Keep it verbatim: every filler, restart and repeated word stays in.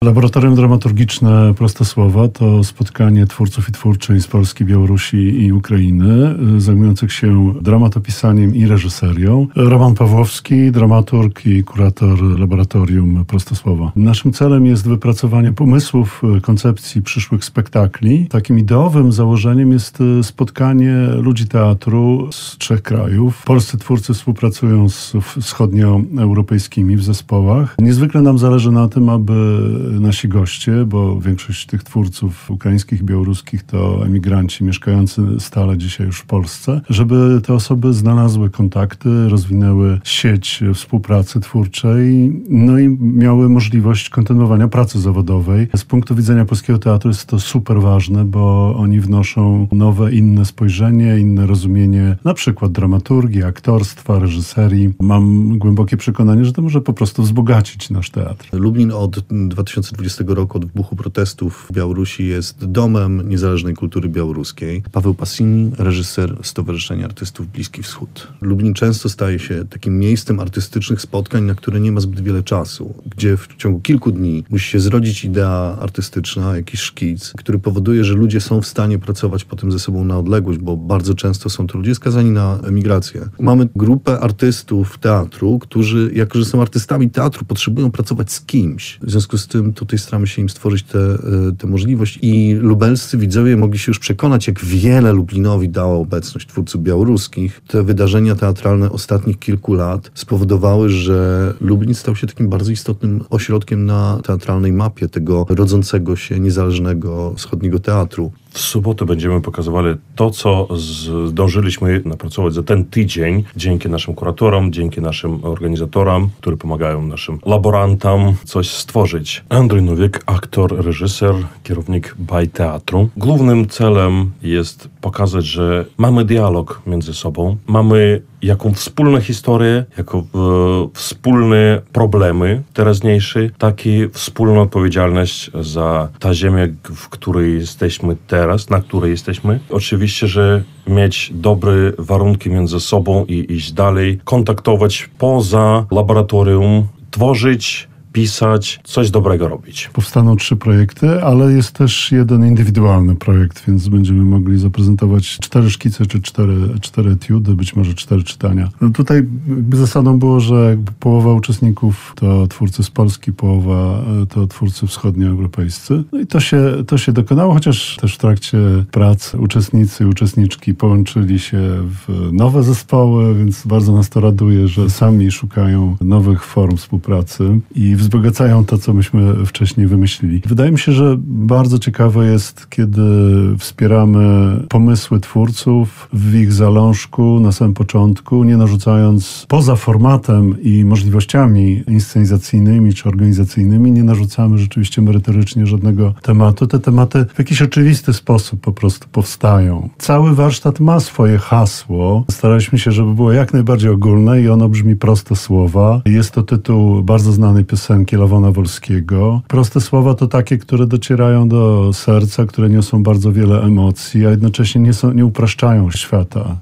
Laboratorium Dramaturgiczne Proste Słowa to spotkanie twórców i twórczyń z Polski, Białorusi i Ukrainy, zajmujących się dramatopisaniem i reżyserią. Roman Pawłowski, dramaturg i kurator Laboratorium Proste Słowa. Naszym celem jest wypracowanie pomysłów, koncepcji przyszłych spektakli. Takim ideowym założeniem jest spotkanie ludzi teatru z trzech krajów. Polscy twórcy współpracują z wschodnioeuropejskimi w zespołach. Niezwykle nam zależy na tym, aby nasi goście, bo większość tych twórców ukraińskich, białoruskich to emigranci mieszkający stale dzisiaj już w Polsce, żeby te osoby znalazły kontakty, rozwinęły sieć współpracy twórczej, no i miały możliwość kontynuowania pracy zawodowej. Z punktu widzenia polskiego teatru jest to super ważne, bo oni wnoszą nowe, inne spojrzenie, inne rozumienie na przykład dramaturgii, aktorstwa, reżyserii. Mam głębokie przekonanie, że to może po prostu wzbogacić nasz teatr. Lublin od dwa tysiące dwudziestego roku, od wybuchu protestów w Białorusi, jest domem niezależnej kultury białoruskiej. Paweł Pasini, reżyser Stowarzyszenia Artystów Bliski Wschód. Lublin często staje się takim miejscem artystycznych spotkań, na które nie ma zbyt wiele czasu, gdzie w ciągu kilku dni musi się zrodzić idea artystyczna, jakiś szkic, który powoduje, że ludzie są w stanie pracować potem ze sobą na odległość, bo bardzo często są to ludzie skazani na emigrację. Mamy grupę artystów teatru, którzy, jako że są artystami teatru, potrzebują pracować z kimś. W związku z tym tutaj staramy się im stworzyć tę te, te możliwość i lubelscy widzowie mogli się już przekonać, jak wiele Lublinowi dała obecność twórców białoruskich. Te wydarzenia teatralne ostatnich kilku lat spowodowały, że Lublin stał się takim bardzo istotnym ośrodkiem na teatralnej mapie tego rodzącego się niezależnego wschodniego teatru. W sobotę będziemy pokazywali to, co zdążyliśmy napracować za ten tydzień dzięki naszym kuratorom, dzięki naszym organizatorom, którzy pomagają naszym laborantom coś stworzyć. Andrzej Nowik, aktor, reżyser, kierownik Baj Teatru. Głównym celem jest pokazać, że mamy dialog między sobą, mamy jaką wspólną historię, jako e, wspólne problemy teraźniejsze, tak i wspólną odpowiedzialność za tę ziemię, w której jesteśmy teraz, na której jesteśmy. Oczywiście, że mieć dobre warunki między sobą i iść dalej, kontaktować poza laboratorium, tworzyć, pisać, coś dobrego robić. Powstaną trzy projekty, ale jest też jeden indywidualny projekt, więc będziemy mogli zaprezentować cztery szkice, czy cztery, cztery etiudy, być może cztery czytania. No tutaj jakby zasadą było, że jakby połowa uczestników to twórcy z Polski, połowa to twórcy wschodnioeuropejscy. No i to się, to się dokonało, chociaż też w trakcie prac uczestnicy i uczestniczki połączyli się w nowe zespoły, więc bardzo nas to raduje, że sami szukają nowych form współpracy i wzbogacają to, co myśmy wcześniej wymyślili. Wydaje mi się, że bardzo ciekawe jest, kiedy wspieramy pomysły twórców w ich zalążku na samym początku, nie narzucając poza formatem i możliwościami inscenizacyjnymi czy organizacyjnymi, nie narzucamy rzeczywiście merytorycznie żadnego tematu. Te tematy w jakiś oczywisty sposób po prostu powstają. Cały warsztat ma swoje hasło. Staraliśmy się, żeby było jak najbardziej ogólne i ono brzmi Proste Słowa. Jest to tytuł bardzo znanej piosenki Lawona Wolskiego. Proste słowa to takie, które docierają do serca, które niosą bardzo wiele emocji, a jednocześnie nie, są, nie upraszczają świata.